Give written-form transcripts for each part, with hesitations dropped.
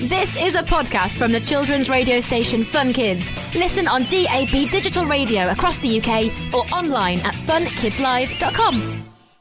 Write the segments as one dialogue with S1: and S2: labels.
S1: This is a podcast from the children's radio station Fun Kids. Listen on DAB digital radio across the UK or online at funkidslive.com.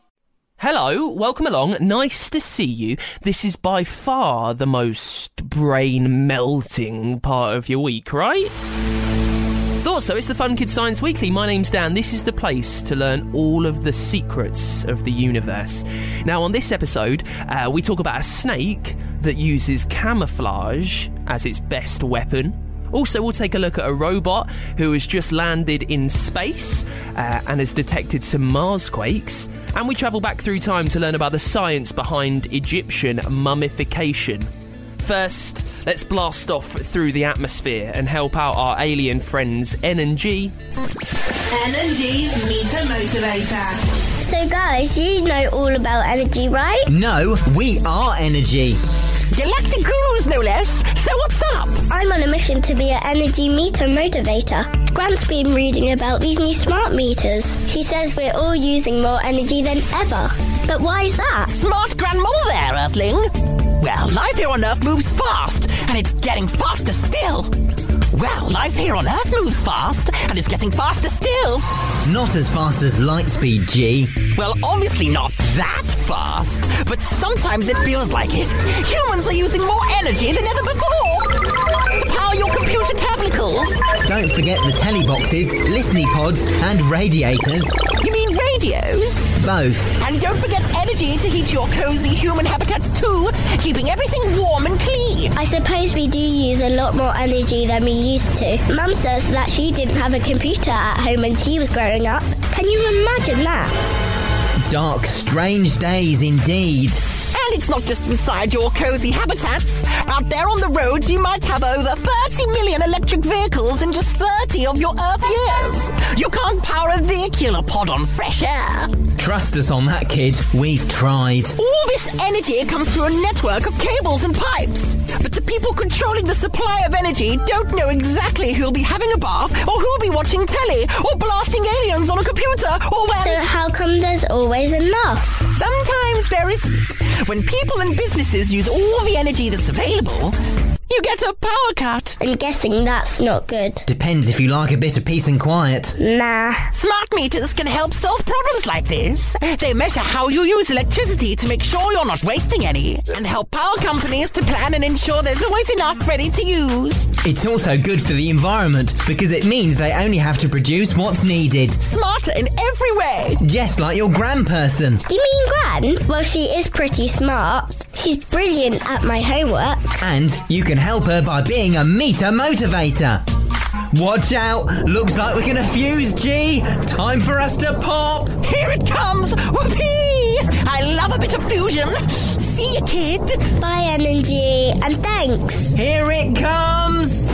S2: Hello, welcome along. Nice to see you. This is by far the most brain-melting part of your week, right? Thought so. It's the Fun Kids Science Weekly. My name's Dan. This is the place to learn all of the secrets of the universe. Now, on this episode, we talk about a snake that uses camouflage as its best weapon. Also, we'll take a look at a robot who has just landed in space and has detected some Marsquakes. And we travel back through time to learn about the science behind Egyptian mummification. First, let's blast off through the atmosphere and help out our alien friends N and G.
S3: N and G's Meter Motivator.
S4: So guys, you know all about energy, right?
S5: No, we are energy.
S6: Galactic gurus, no less. So what's up?
S4: I'm on a mission to be an energy meter motivator. Grant's been reading about these new smart meters. She says we're all using more energy than ever. But why is that?
S6: Smart grandmother there, Earthling. Well, life here on Earth moves fast, and it's getting faster still. Well, life here on Earth moves fast, and it's getting faster still.
S5: Not as fast as light speed, G.
S6: Well, obviously not that fast, but sometimes it feels like it. Humans are using more energy than ever before to power your computer tablicles.
S5: Don't forget the telly boxes, listening pods, and radiators.
S6: You mean radios?
S5: Both.
S6: And don't forget energy to heat your cozy human habitats too, keeping everything warm and clean.
S4: I suppose we do use a lot more energy than we used to. Mum says that she didn't have a computer at home when she was growing up. Can you imagine that?
S5: Dark, strange days indeed.
S6: And it's not just inside your cozy habitats. Out there on the roads, you might have over 30 million electric vehicles in just 30 of your Earth years. You can't power a vehicular pod on fresh air.
S5: Trust us on that, kid. We've tried.
S6: All this energy comes through a network of cables and pipes. But the people controlling the supply of energy don't know exactly who'll be having a bath, or who'll be watching telly, or blasting aliens on a computer, or when...
S4: So how come there's always enough?
S6: Sometimes there isn't. When people and businesses use all the energy that's available, you get a power cut.
S4: I'm guessing that's not good.
S5: Depends if you like a bit of peace and quiet.
S4: Nah.
S6: Smart meters can help solve problems like this. They measure how you use electricity to make sure you're not wasting any, and help power companies to plan and ensure there's always enough ready to use.
S5: It's also good for the environment, because it means they only have to produce what's needed.
S6: Smarter in every way.
S5: Just like your grandperson.
S4: You mean Gran? Well, she is pretty smart. She's brilliant at my homework.
S5: And you can help her by being a meter motivator. Watch out! Looks like we're gonna fuse, G! Time for us to pop!
S6: Here it comes! Whoopee! I love a bit of fusion. See you, kid.
S4: Bye, energy, and thanks.
S5: Here it comes!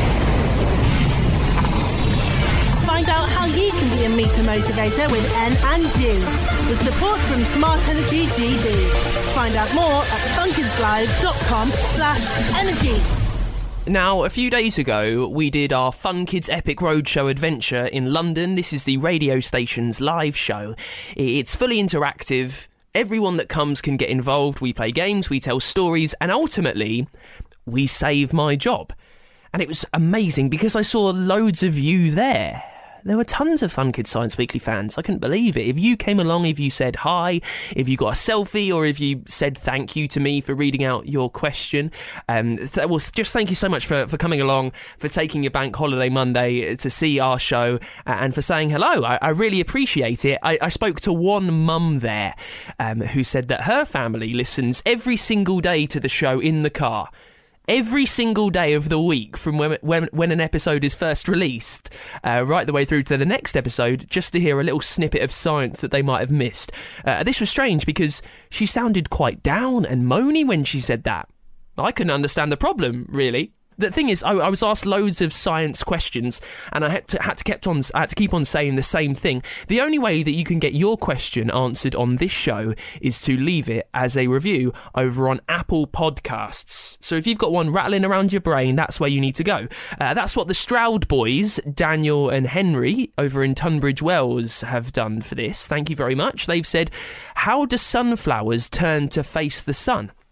S3: Find out how you can be a meter motivator with N and G. With support from Smart Energy GB. Find out more at funkidslive.com/energy.
S2: Now, a few days ago, we did our Fun Kids Epic Roadshow adventure in London. This is the radio station's live show. It's fully interactive. Everyone that comes can get involved. We play games, we tell stories, and ultimately, we save my job. And it was amazing because I saw loads of you there. There were tons of Fun Kids Science Weekly fans. I couldn't believe it. If you came along, if you said hi, if you got a selfie, or if you said thank you to me for reading out your question, just thank you so much for coming along, for taking your bank holiday Monday to see our show, and for saying hello. I really appreciate it. I spoke to one mum there who said that her family listens every single day to the show in the car. Every single day of the week from when an episode is first released, right the way through to the next episode, just to hear a little snippet of science that they might have missed. This was strange because she sounded quite down and moany when she said that. I couldn't understand the problem, really. The thing is, I was asked loads of science questions, and I had to keep on saying the same thing. The only way that you can get your question answered on this show is to leave it as a review over on Apple Podcasts. So if you've got one rattling around your brain, that's where you need to go. That's what the Stroud boys, Daniel and Henry, over in Tunbridge Wells, have done for this. Thank you very much. They've said, how do sunflowers turn to face the sun?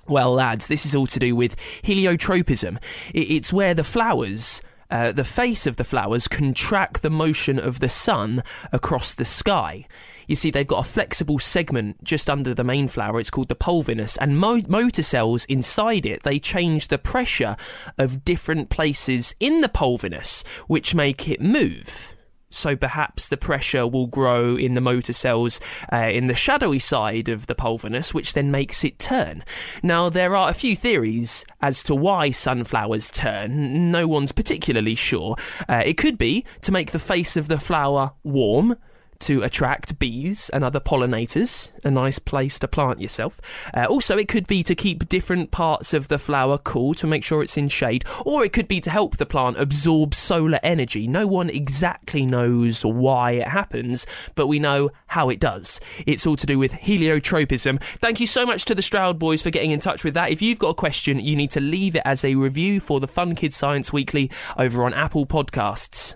S2: Well, lads, this is all to do with heliotropism. It's where the flowers... the face of the flowers can track the motion of the sun across the sky. You see, they've got a flexible segment just under the main flower. It's called the pulvinus, and motor cells inside it, they change the pressure of different places in the pulvinus, which make it move. So perhaps the pressure will grow in the motor cells in the shadowy side of the pulvinus, which then makes it turn. Now, there are a few theories as to why sunflowers turn. No one's particularly sure. It could be to make the face of the flower warm, to attract bees and other pollinators, a nice place to plant yourself. Also, it could be to keep different parts of the flower cool, to make sure it's in shade, or it could be to help the plant absorb solar energy. No one exactly knows why it happens, but we know how it does. It's all to do with heliotropism. Thank you so much to the Stroud Boys for getting in touch with that. If you've got a question, you need to leave it as a review for the Fun Kids Science Weekly over on Apple Podcasts.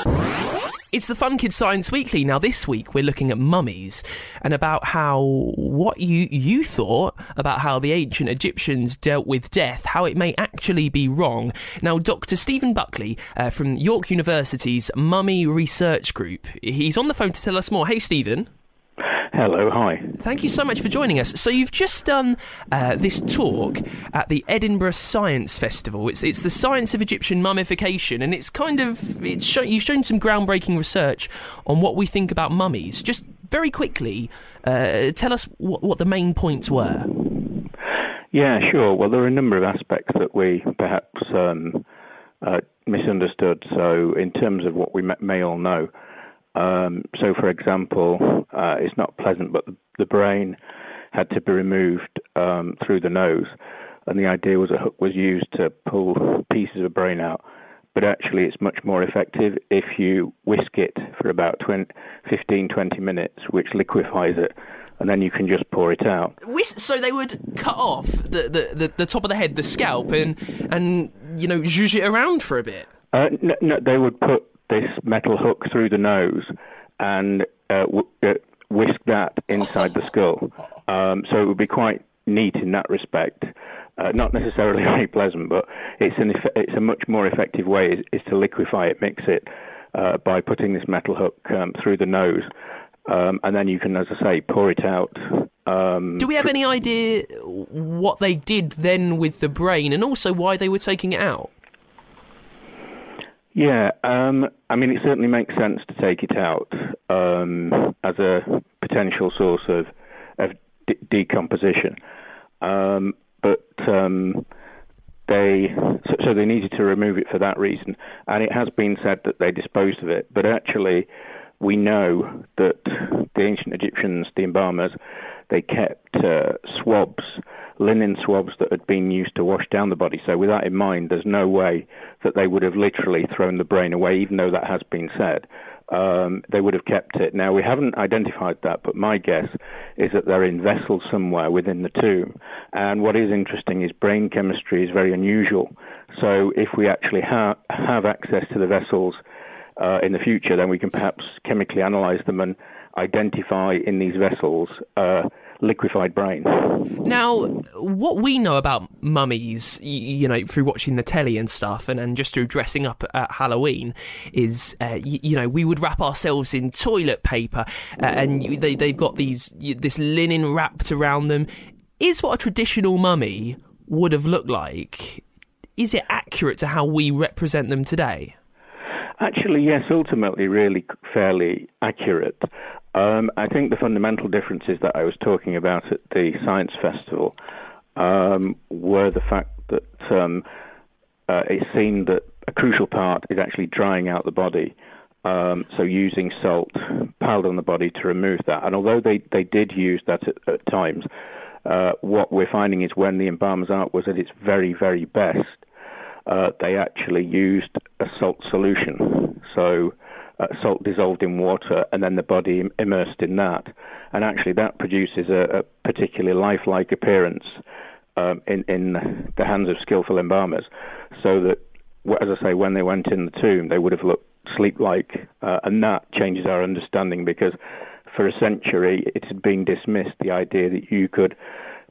S2: It's the Fun Kids Science Weekly. Now, this week we're looking at mummies and about what you thought about how the ancient Egyptians dealt with death, how it may actually be wrong. Now, Dr. Stephen Buckley from York University's Mummy Research Group, he's on the phone to tell us more. Hey, Stephen.
S7: Hello, hi.
S2: Thank you so much for joining us. So you've just done this talk at the Edinburgh Science Festival. It's the science of Egyptian mummification, and you've shown some groundbreaking research on what we think about mummies. Just very quickly, tell us what the main points were.
S7: Yeah, sure. Well, there are a number of aspects that we perhaps misunderstood. So in terms of what we may all know, so, for example, it's not pleasant, but the brain had to be removed through the nose, and the idea was a hook was used to pull pieces of brain out. But actually, it's much more effective if you whisk it for about 15-20 minutes, which liquefies it, and then you can just pour it out.
S2: So they would cut off the top of the head, the scalp, and zhuzh it around for a bit?
S7: No, they would put this metal hook through the nose and whisk that inside the skull. So it would be quite neat in that respect. Not necessarily very pleasant, but it's a much more effective way is to liquefy it, mix it by putting this metal hook through the nose. And then you can, as I say, pour it out.
S2: Do we have any idea what they did then with the brain, and also why they were taking it out?
S7: Yeah, I mean, it certainly makes sense to take it out as a potential source of decomposition. But they needed to remove it for that reason. And it has been said that they disposed of it. But actually, we know that the ancient Egyptians, the embalmers, they kept swabs, linen swabs that had been used to wash down the body. So with that in mind, there's no way that they would have literally thrown the brain away, even though that has been said. They would have kept it. Now, we haven't identified that, but my guess is that they're in vessels somewhere within the tomb. And what is interesting is brain chemistry is very unusual. So if we actually have access to the vessels in the future, then we can perhaps chemically analyze them and identify in these vessels liquefied brain.
S2: Now, what we know about mummies, through watching the telly and stuff, and just through dressing up at Halloween, is, we would wrap ourselves in toilet paper, and they've got this linen wrapped around them. Is what a traditional mummy would have looked like, is it accurate to how we represent them today?
S7: Actually, yes, ultimately really fairly accurate. I think the fundamental differences that I was talking about at the Science Festival were the fact that it seemed that a crucial part is actually drying out the body, so using salt piled on the body to remove that. And although they did use that at times, what we're finding is when the embalmer's art was at its very, very best, they actually used a salt solution. So salt dissolved in water and then the body immersed in that. And actually that produces a particularly lifelike appearance in the hands of skillful embalmers. So that, as I say, when they went in the tomb, they would have looked sleep-like. And that changes our understanding, because for a century it had been dismissed, the idea that you could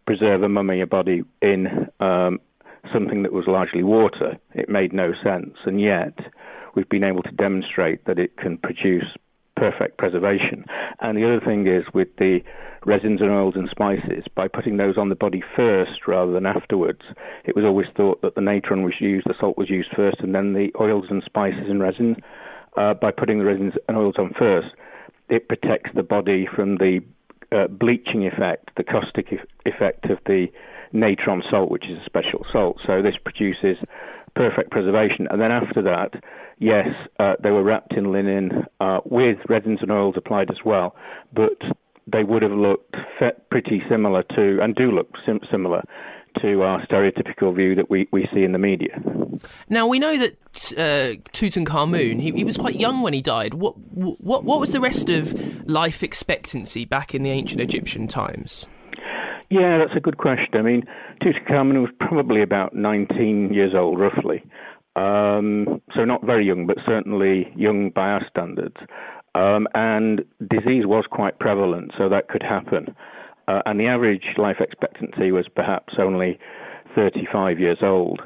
S7: preserve a mummy, a body, in something that was largely water. It made no sense, and yet we've been able to demonstrate that it can produce perfect preservation. And the other thing is, with the resins and oils and spices, by putting those on the body first rather than afterwards, it was always thought that the natron was used, the salt was used first, and then the oils and spices and resins. By putting the resins and oils on first, it protects the body from the bleaching effect, the caustic effect of the natron salt, which is a special salt. So this produces perfect preservation. And then after that, yes, they were wrapped in linen with resins and oils applied as well, but they would have looked pretty similar to, and do look similar to, our stereotypical view that we see in the media.
S2: Now, we know that Tutankhamun, he was quite young when he died. What was the rest of life expectancy back in the ancient Egyptian times?
S7: Yeah, that's a good question. I mean, Tutankhamun was probably about 19 years old, roughly. So not very young, but certainly young by our standards. And disease was quite prevalent, so that could happen. And the average life expectancy was perhaps only 35 years old.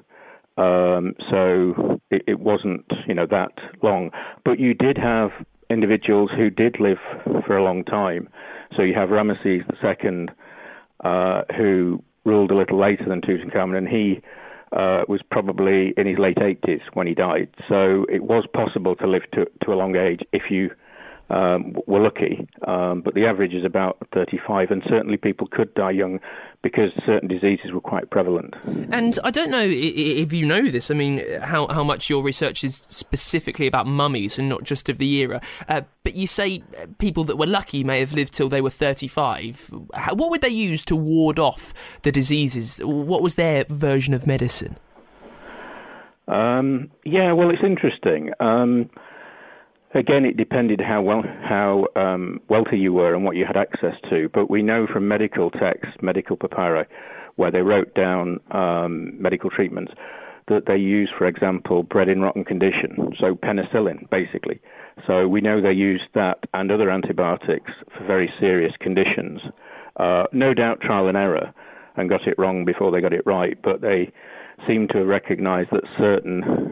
S7: So it wasn't, that long. But you did have individuals who did live for a long time. So you have Ramesses II, who ruled a little later than Tutankhamun, and he was probably in his late 80s when he died. So it was possible to live to a long age if you were lucky, but the average is about 35, and certainly people could die young because certain diseases were quite prevalent.
S2: And I don't know if you know this, I mean, how much your research is specifically about mummies and not just of the era, but you say people that were lucky may have lived till they were 35. What would they use to ward off the diseases? What was their version of medicine?
S7: Yeah, well, it's interesting. Again, it depended how wealthy you were and what you had access to. But we know from medical texts, medical papyri, where they wrote down medical treatments, that they used, for example, bread in rotten condition, so penicillin, basically. So we know they used that and other antibiotics for very serious conditions. No doubt trial and error, and got it wrong before they got it right, but they seem to have recognized that certain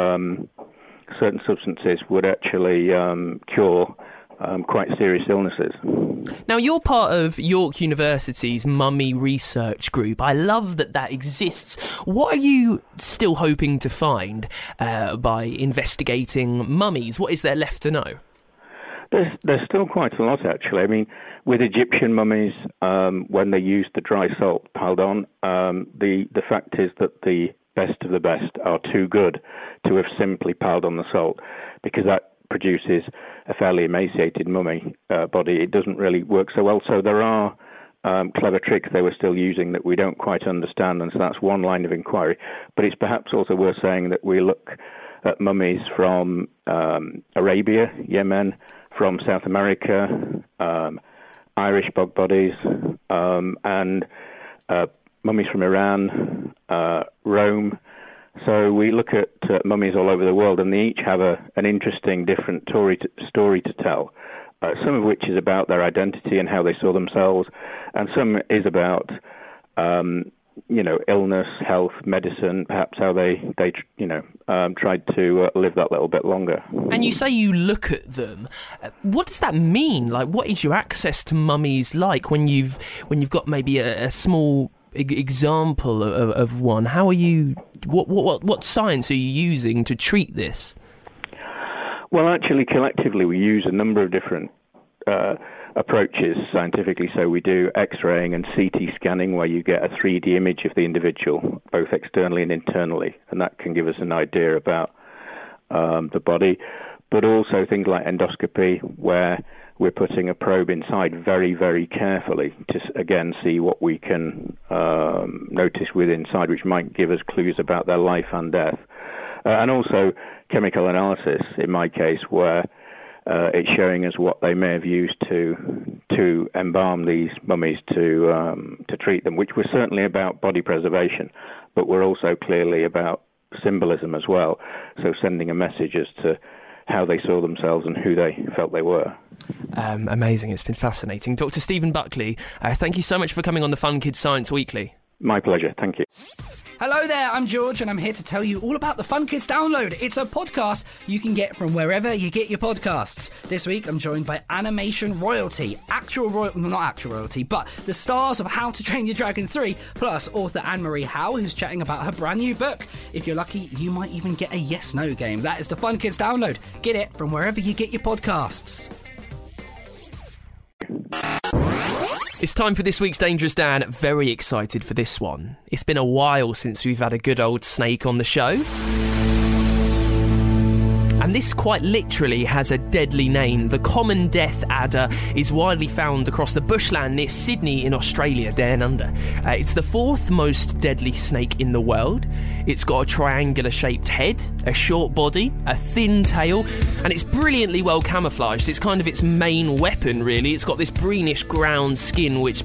S7: substances would actually cure quite serious illnesses.
S2: Now, you're part of York University's Mummy Research Group. I love that exists. What are you still hoping to find by investigating mummies? What is there left to know?
S7: There's still quite a lot, actually. I mean, with Egyptian mummies, when they used the dry salt piled on, the fact is that the best of the best are too good to have simply piled on the salt, because that produces a fairly emaciated mummy body. It doesn't really work so well. So there are clever tricks they were still using that we don't quite understand, and so that's one line of inquiry. But it's perhaps also worth saying that we look at mummies from Arabia, Yemen, from South America, Irish bog bodies, and mummies from Iran, Rome. So we look at mummies all over the world, and they each have an interesting, different story to tell, some of which is about their identity and how they saw themselves, and some is about, illness, health, medicine, perhaps how they tried to live that little bit longer.
S2: And you say you look at them. What does that mean? Like, what is your access to mummies like when you've got maybe a small example of one? How are you? What science are you using to treat this?
S7: Well, actually, collectively, we use a number of different approaches scientifically. So we do X-raying and CT scanning, where you get a 3D image of the individual, both externally and internally, and that can give us an idea about the body. But also things like endoscopy, where we're putting a probe inside very, very carefully to, again, see what we can notice with inside, which might give us clues about their life and death. And also chemical analysis, in my case, where it's showing us what they may have used to embalm these mummies to treat them, which was certainly about body preservation, but we're also clearly about symbolism as well. So sending a message as to how they saw themselves and who they felt they were.
S2: Amazing. It's been fascinating. Dr. Stephen Buckley, thank you so much for coming on the Fun Kids Science Weekly.
S7: My pleasure. Thank you.
S8: Hello there, I'm George and I'm here to tell you all about the Fun Kids Download. It's a podcast you can get from wherever you get your podcasts. This week I'm joined by Animation Royalty, not actual royalty, but the stars of How to Train Your Dragon 3, plus author Anne-Marie Howe, who's chatting about her brand new book. If you're lucky, you might even get a yes-no game. That is the Fun Kids Download. Get it from wherever you get your podcasts.
S2: It's time for this week's Dangerous Dan. Very excited for this one. It's been a while since we've had a good old snake on the show. And this quite literally has a deadly name. The common death adder is widely found across the bushland near Sydney in Australia, down under. It's the fourth most deadly snake in the world. It's got a triangular-shaped head, a short body, a thin tail, and it's brilliantly well camouflaged. It's kind of its main weapon, really. It's got this greenish-brown skin, which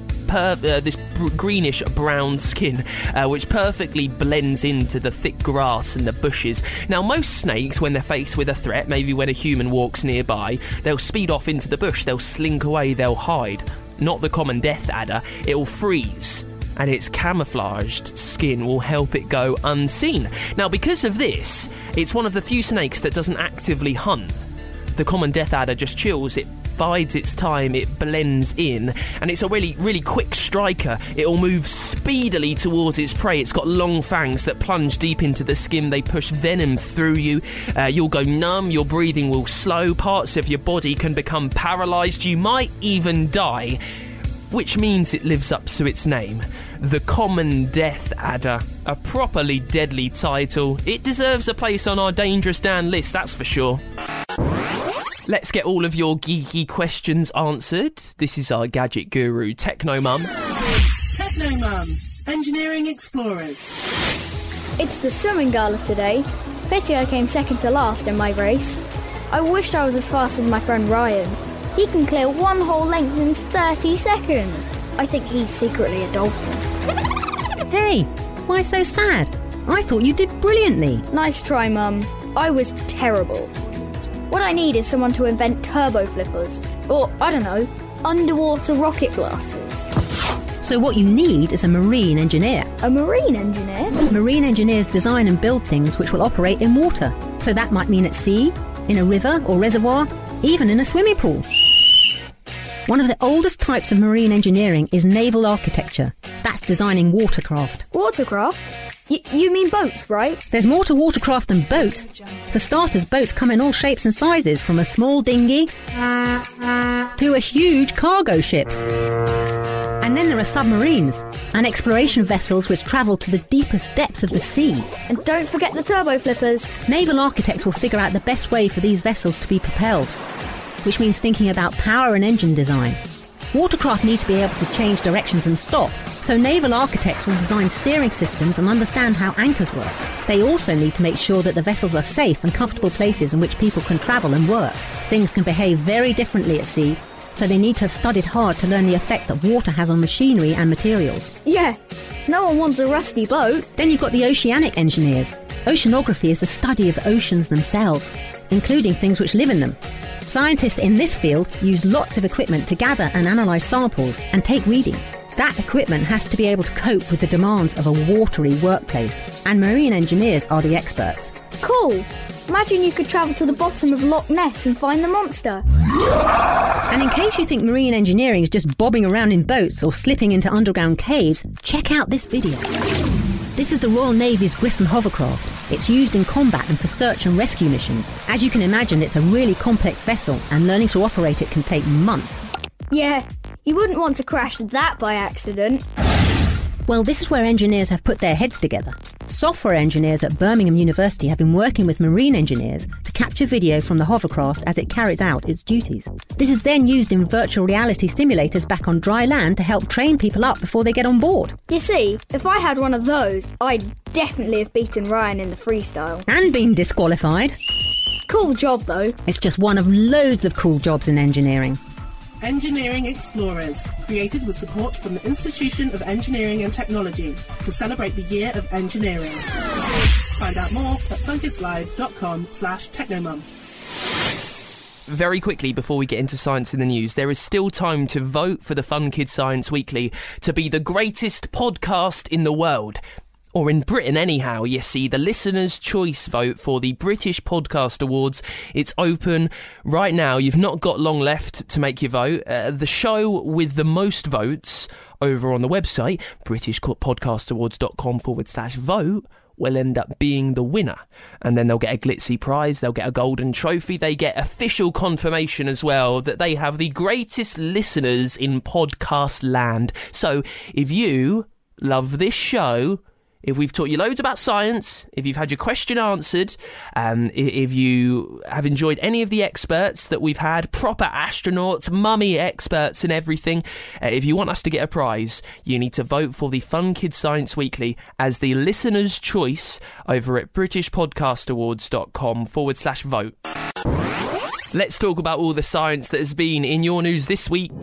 S2: perfectly blends into the thick grass and the bushes. Now, most snakes, when they're faced with a threat, maybe when a human walks nearby, they'll speed off into the bush, they'll slink away, they'll hide. Not the common death adder. It'll freeze, and its camouflaged skin will help it go unseen. Now, because of this, it's one of the few snakes that doesn't actively hunt. The common death adder just chills, it bides its time, it blends in, and it's a really, really quick striker. It'll move speedily towards its prey. It's got long fangs that plunge deep into the skin. They push venom through you. You'll go numb, your breathing will slow, parts of your body can become paralysed, you might even die, which means it lives up to its name. The Common Death Adder. A properly deadly title. It deserves a place on our Dangerous Dan list, that's for sure. Let's get all of your geeky questions answered. This is our gadget guru, Technomum.
S3: Technomum, Engineering Explorers.
S4: It's the swimming gala today. Pity I came second to last in my race. I wish I was as fast as my friend Ryan. He can clear one whole length in 30 seconds. I think he's secretly a dolphin.
S9: Hey, why so sad? I thought you did brilliantly.
S4: Nice try, Mum. I was terrible. What I need is someone to invent turbo flippers. Or, I don't know, underwater rocket blasters.
S9: So what you need is a marine engineer.
S4: A marine engineer?
S9: Marine engineers design and build things which will operate in water. So that might mean at sea, in a river or reservoir, even in a swimming pool. One of the oldest types of marine engineering is naval architecture. That's designing watercraft.
S4: Watercraft? You mean boats, right?
S9: There's more to watercraft than boats. For starters, boats come in all shapes and sizes, from a small dinghy to a huge cargo ship. And then there are submarines and exploration vessels which travel to the deepest depths of the sea.
S4: And don't forget the turbo flippers.
S9: Naval architects will figure out the best way for these vessels to be propelled, which means thinking about power and engine design. Watercraft need to be able to change directions and stop, so naval architects will design steering systems and understand how anchors work. They also need to make sure that the vessels are safe and comfortable places in which people can travel and work. Things can behave very differently at sea, so they need to have studied hard to learn the effect that water has on machinery and materials.
S4: Yeah, no one wants a rusty boat.
S9: Then you've got the oceanic engineers. Oceanography is the study of oceans themselves, including things which live in them. Scientists in this field use lots of equipment to gather and analyse samples and take readings. That equipment has to be able to cope with the demands of a watery workplace, and marine engineers are the experts.
S4: Cool! Imagine you could travel to the bottom of Loch Ness and find the monster.
S9: And in case you think marine engineering is just bobbing around in boats or slipping into underground caves, check out this video. This is the Royal Navy's Griffon hovercraft. It's used in combat and for search and rescue missions. As you can imagine, it's a really complex vessel, and learning to operate it can take months.
S4: Yeah, you wouldn't want to crash that by accident.
S9: Well, this is where engineers have put their heads together. Software engineers at Birmingham University have been working with marine engineers to capture video from the hovercraft as it carries out its duties. This is then used in virtual reality simulators back on dry land to help train people up before they get on board.
S4: You see, if I had one of those, I'd definitely have beaten Ryan in the freestyle.
S9: And been disqualified.
S4: Cool job, though.
S9: It's just one of loads of cool jobs in engineering.
S3: Engineering Explorers, created with support from the Institution of Engineering and Technology to celebrate the Year of Engineering. Find out more at funkidslive.com/technomum.
S2: Very quickly, before we get into Science in the News, there is still time to vote for the Fun Kids Science Weekly to be the greatest podcast in the world. Or in Britain anyhow. You see, the listener's choice vote for the British Podcast Awards, it's open right now. You've not got long left to make your vote. The show with the most votes over on the website, britishpodcastawards.com/vote, will end up being the winner. And then they'll get a glitzy prize, they'll get a golden trophy, they get official confirmation as well that they have the greatest listeners in podcast land. So if you love this show, if we've taught you loads about science, if you've had your question answered, if you have enjoyed any of the experts that we've had, proper astronauts, mummy experts and everything, if you want us to get a prize, you need to vote for the Fun Kids Science Weekly as the listener's choice over at britishpodcastawards.com/vote. Let's talk about all the science that has been in your news this week.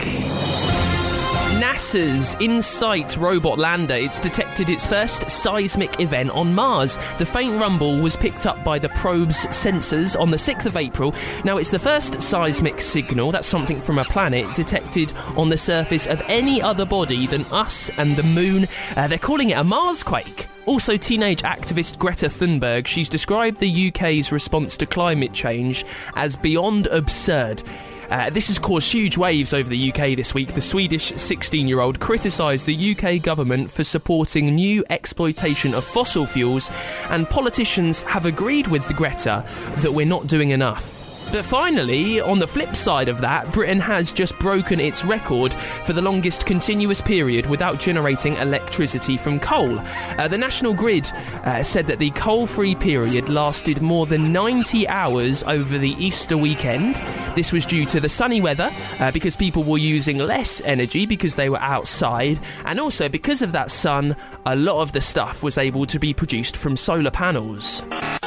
S2: NASA's InSight robot lander, it's detected its first seismic event on Mars. The faint rumble was picked up by the probe's sensors on the 6th of April. Now, it's the first seismic signal, that's something from a planet, detected on the surface of any other body than us and the moon. They're calling it a Marsquake. Also, teenage activist Greta Thunberg, she's described the UK's response to climate change as beyond absurd. This has caused huge waves over the UK this week. The Swedish 16-year-old criticised the UK government for supporting new exploitation of fossil fuels, and politicians have agreed with Greta that we're not doing enough. But finally, on the flip side of that, Britain has just broken its record for the longest continuous period without generating electricity from coal. The National Grid said that the coal-free period lasted more than 90 hours over the Easter weekend. This was due to the sunny weather, because people were using less energy because they were outside, and also because of that sun, a lot of the stuff was able to be produced from solar panels.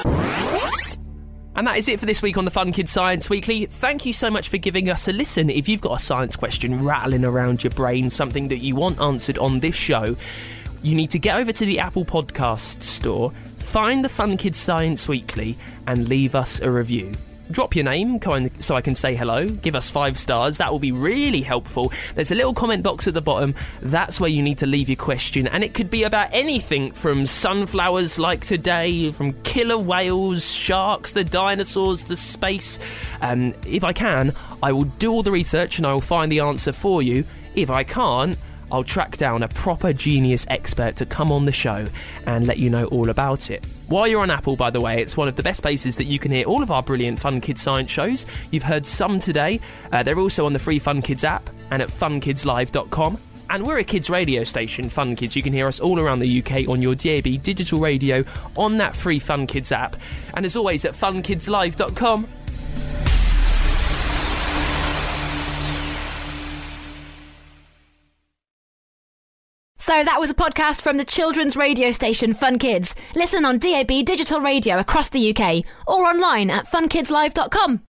S2: And that is it for this week on the Fun Kids Science Weekly. Thank you so much for giving us a listen. If you've got a science question rattling around your brain, something that you want answered on this show, you need to get over to the Apple Podcast Store, find the Fun Kids Science Weekly, and leave us a review. Drop your name so I can say hello. Give us 5 stars. That will be really helpful. There's a little comment box at the bottom. That's where you need to leave your question. And it could be about anything from sunflowers like today, from killer whales, sharks, the dinosaurs, the space. If I can, I will do all the research and I will find the answer for you. If I can't, I'll track down a proper genius expert to come on the show and let you know all about it. While you're on Apple, by the way, it's one of the best places that you can hear all of our brilliant Fun Kids Science shows. You've heard some today. They're also on the free Fun Kids app and at funkidslive.com. And we're a kids radio station, Fun Kids. You can hear us all around the UK on your DAB digital radio on that free Fun Kids app. And as always, at funkidslive.com.
S1: So that was a podcast from the children's radio station Fun Kids. Listen on DAB digital radio across the UK or online at funkidslive.com.